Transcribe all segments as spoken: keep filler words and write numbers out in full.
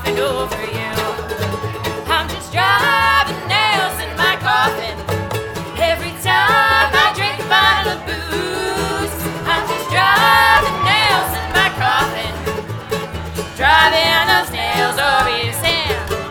coffin over you. I'm just driving nails in my coffin. Every time I drink a bottle of booze, I'm just driving nails in my coffin. Driving those nails over you, Sam.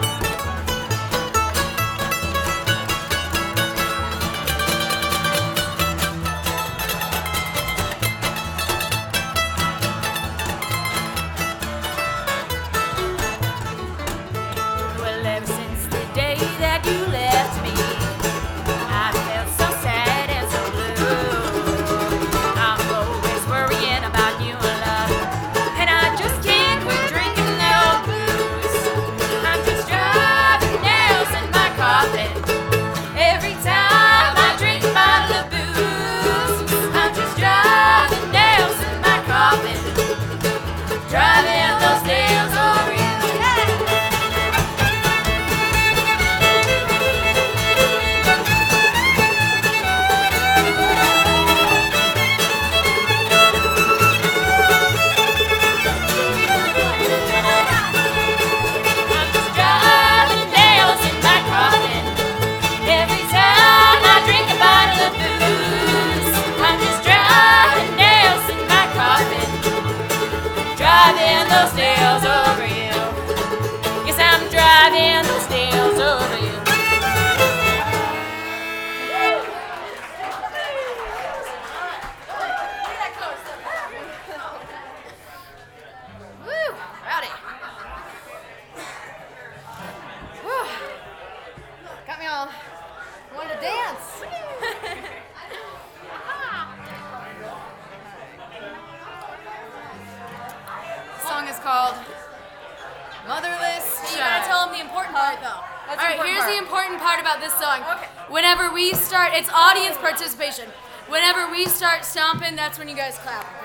Well, ever since the day that you left me, I felt so sad and so blue. I'm always worrying about you and love, and I just can't quit drinking that old booze. I'm just driving nails in my coffin. Every time I drink a bottle of booze, I'm just driving nails in my coffin. Driving those nails over you. I'm just driving nails in my coffin. Every time I drink a bottle of booze, I'm just driving nails in my coffin. Driving those nails over you. Yes, I'm driving those nails over you. Woo, howdy. Whew. Got me all wanting to dance. The song is called Motherless. You gotta tell them the important part though. That's All right, the important here's part. the important part about this song. Okay. Whenever we start, it's audience participation. Whenever we start stomping, that's when you guys clap.